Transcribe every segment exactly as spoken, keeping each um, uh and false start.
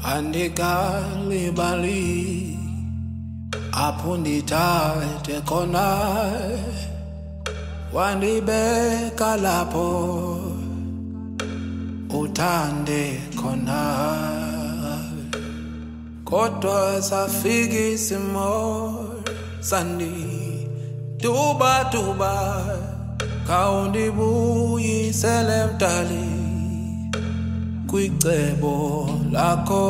andikalibali apho ndithathe khona wandibeka lapho uthande khona kodwa safika isimo sandi duba duba khawundibuyisele mdali kwicebo lakho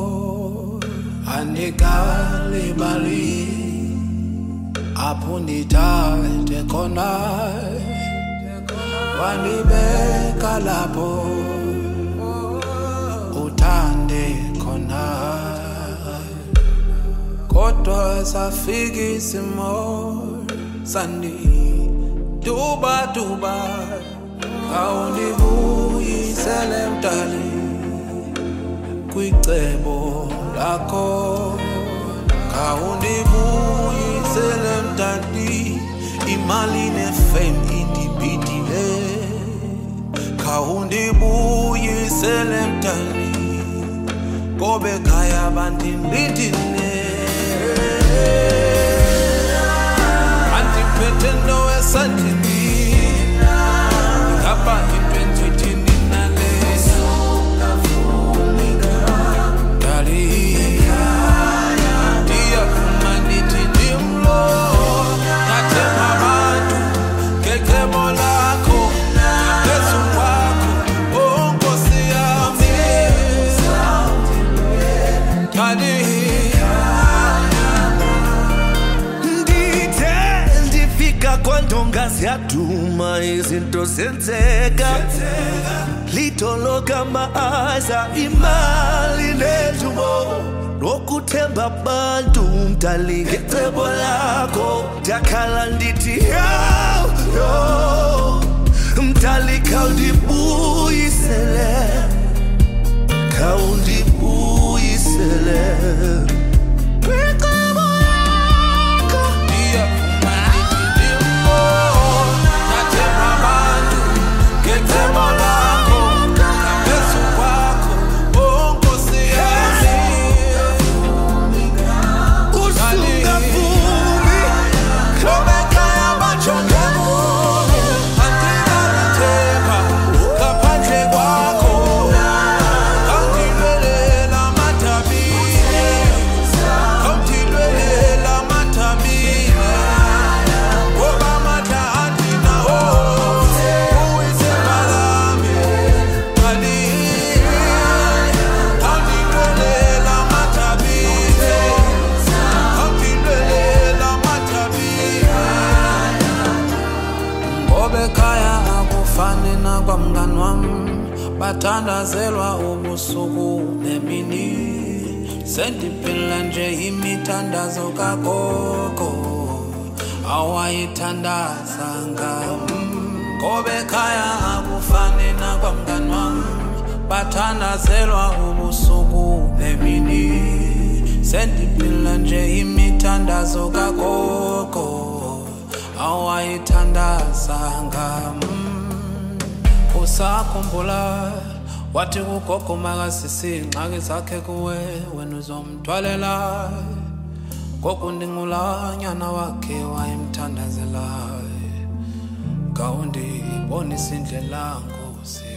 andikalibali apho ndithathe khona wandibeka lapho uthande khona kodwa safika isimo sandi duba duba khawundibuyisele mdali kwicebo lakho khawundibuyisele mdali imali nefame indibhidile khawundibuyisele mdali ngobe khaya bandindindile andiphethe nowesandini ngapha intwentwethini naleso dali ndiyavuma ndithi ndimlo ngathemba abantu ngecebo lakho ngaphezu kwakho onkosi yami dali kwandonga ziyaduma izinto zenzeka litoloka maaza imali nedumo lokuthemba abantu mdali ngecebo lakho ndakhala ndithi yo mdali khawundibuyisele khawundibuyisele bathandazelwa ubusuku nemini sendiphila nje imithandazo kagogo awayithandaza ngam ngobe khaya akufani nakwamngani wam bathandazelwa ubusuku nemini sendiphila nje imithandazo kagogo awayithandaza ngam usakhumbula wathi kugogo makasisi ingxaki zakhe kuwe wena uzomthwalela gogo ndingulanyana wakhe wayemthandazela khawundibonisa indlela Nkosi